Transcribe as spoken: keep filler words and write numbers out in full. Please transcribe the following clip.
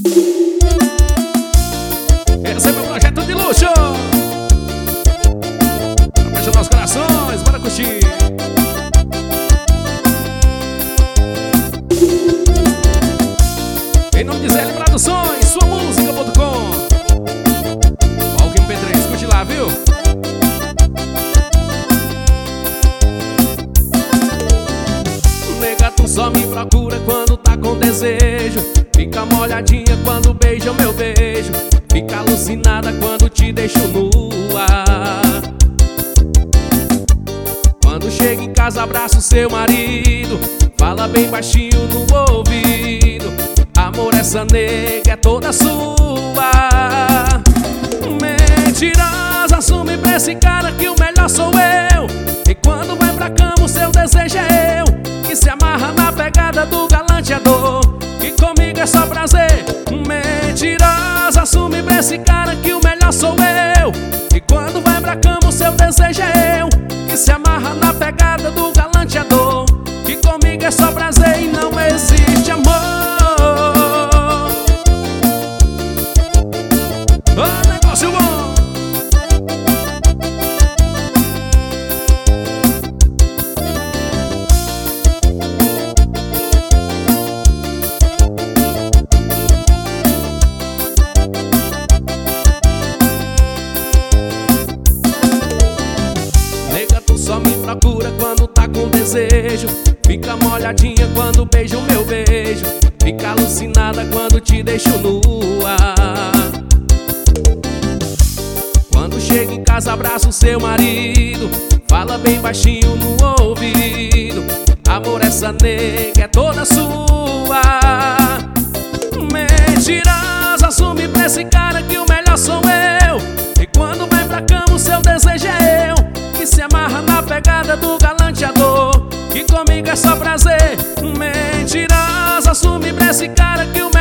Esse é meu projeto de luxo. Abaixa nossos corações, bora curtir. Em nome de Zé L Produções, sua música ponto com. Walk M P três, curte lá, viu? Nega, tu só me procura quando tá com desejo. Fica molhadinha quando beija o meu beijo. Fica alucinada quando te deixo nua. Quando chega em casa, abraça o seu marido. Fala bem baixinho no ouvido. Amor, essa nega é toda sua. Mentirosa, assume pra esse cara que o melhor sou eu. E quando vai pra cama, o seu desejo é eu. Que se amarra na pegada do galanteador. Que comigo é só prazer. Mentirosa, assume pra esse cara que o melhor sou eu. E quando vai pra cama, o seu desejo é eu. Que se amarra na pegada do galanteador. Que comigo é só prazer e não existe amor. Ô, negócio bom. Nega, tu só me procura quando tá com desejo. Fica molhadinha quando beija o meu beijo. Fica alucinada quando te deixo nua. Quando chega em casa, abraça o seu marido. Fala bem baixinho no ouvido. Amor, essa nega é toda sua. Mentirosa, assume pra esse cara que o melhor sou eu. E quando vai pra cama, o seu desejo é eu. Que se amarra na pegada do galanteador. Que comigo é só prazer. Mentirosa, assume pra esse cara que o